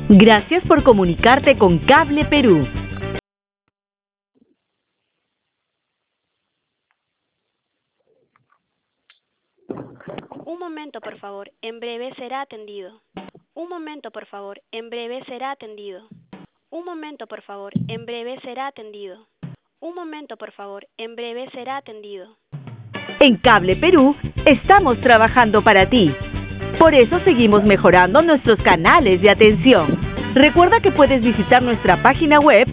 Gracias por comunicarte con Cable Perú. Un momento, por favor. En breve será atendido. Un momento, por favor. En breve será atendido. Un momento, por favor. En breve será atendido. Un momento, por favor. En breve será atendido. En Cable Perú estamos trabajando para ti. Por eso seguimos mejorando nuestros canales de atención. Recuerda que puedes visitar nuestra página web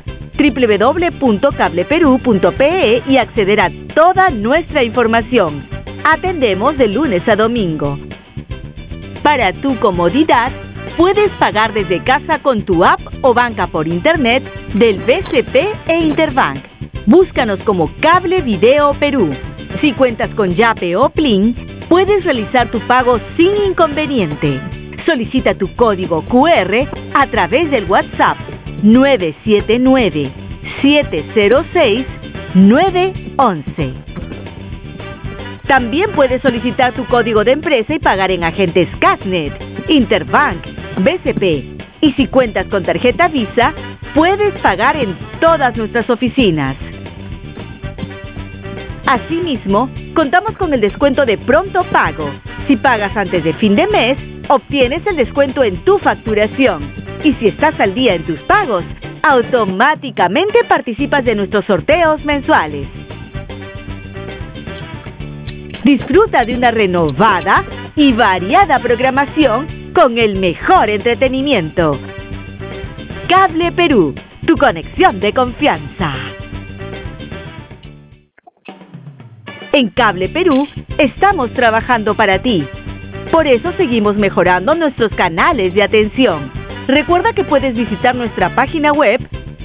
www.cableperú.pe y acceder a toda nuestra información. Atendemos de lunes a domingo. Para tu comodidad, puedes pagar desde casa con tu app o banca por internet del BCP e Interbank. Búscanos como Cable Video Perú. Si cuentas con Yape o Plin, puedes realizar tu pago sin inconveniente. Solicita tu código QR a través del WhatsApp 979-706-911. También puedes solicitar tu código de empresa y pagar en agentes Casnet, Interbank, BCP. Y si cuentas con tarjeta Visa, puedes pagar en todas nuestras oficinas. Asimismo, contamos con el descuento de pronto pago. Si pagas antes de fin de mes, obtienes el descuento en tu facturación. Y si estás al día en tus pagos, automáticamente participas de nuestros sorteos mensuales. Disfruta de una renovada y variada programación con el mejor entretenimiento. Cable Perú, tu conexión de confianza. En Cable Perú estamos trabajando para ti. Por eso seguimos mejorando nuestros canales de atención. Recuerda que puedes visitar nuestra página web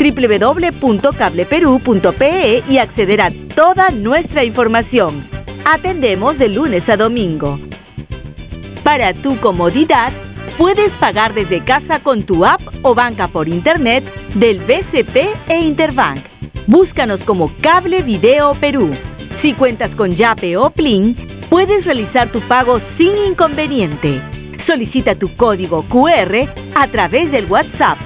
www.cableperú.pe y acceder a toda nuestra información. Atendemos de lunes a domingo. Para tu comodidad, puedes pagar desde casa con tu app o banca por internet del BCP e Interbank. Búscanos como Cable Video Perú. Si cuentas con Yape o Plin, puedes realizar tu pago sin inconveniente. Solicita tu código QR a través del WhatsApp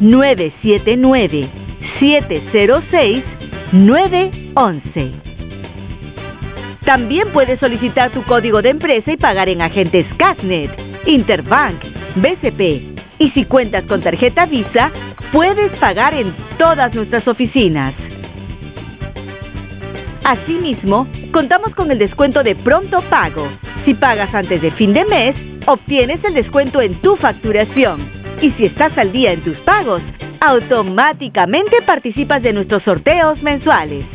979-706-911. También puedes solicitar tu código de empresa y pagar en agentes Casnet, Interbank, BCP. Y si cuentas con tarjeta Visa, puedes pagar en todas nuestras oficinas. Asimismo, contamos con el descuento de pronto pago. Si pagas antes de fin de mes, obtienes el descuento en tu facturación. Y si estás al día en tus pagos, automáticamente participas de nuestros sorteos mensuales.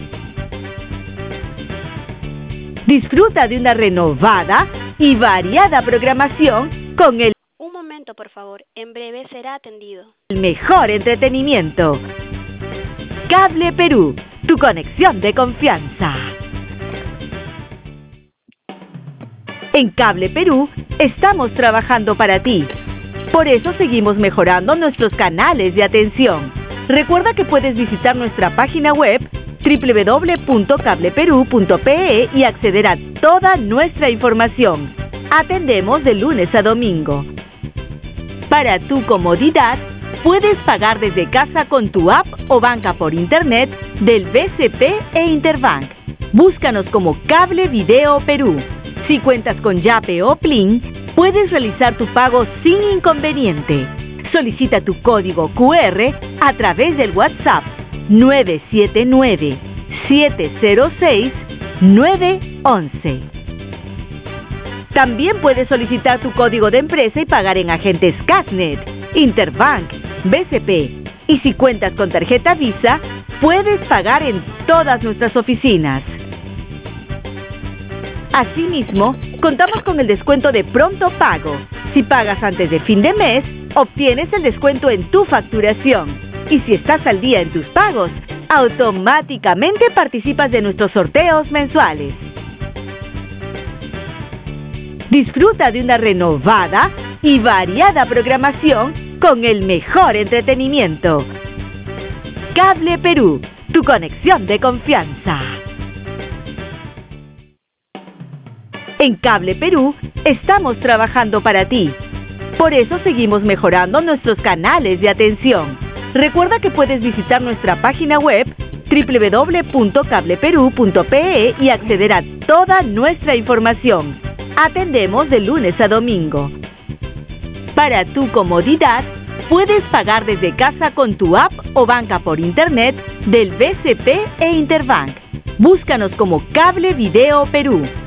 Disfruta de una renovada y variada programación con el Un momento, por favor. En breve será atendido. mejor entretenimiento. Cable Perú, tu conexión de confianza. En Cable Perú estamos trabajando para ti. Por eso seguimos mejorando nuestros canales de atención. Recuerda que puedes visitar nuestra página web www.cableperú.pe y acceder a toda nuestra información. Atendemos de lunes a domingo. Para tu comodidad, puedes pagar desde casa con tu app o banca por internet del BCP e Interbank. Búscanos como Cable Video Perú. Si cuentas con Yape o Plin, puedes realizar tu pago sin inconveniente. Solicita tu código QR a través del WhatsApp 979-706-911. También puedes solicitar tu código de empresa y pagar en agentes Casnet, Interbank, BCP. Y si cuentas con tarjeta Visa, puedes pagar en todas nuestras oficinas. Asimismo, contamos con el descuento de pronto pago. Si pagas antes de fin de mes, obtienes el descuento en tu facturación. Y si estás al día en tus pagos, automáticamente participas de nuestros sorteos mensuales. Disfruta de una renovada y variada programación con el mejor entretenimiento. Cable Perú, tu conexión de confianza. En Cable Perú estamos trabajando para ti. Por eso seguimos mejorando nuestros canales de atención. Recuerda que puedes visitar nuestra página web www.cableperú.pe y acceder a toda nuestra información. Atendemos de lunes a domingo. Para tu comodidad, puedes pagar desde casa con tu app o banca por internet del BCP e Interbank. Búscanos como Cable Video Perú.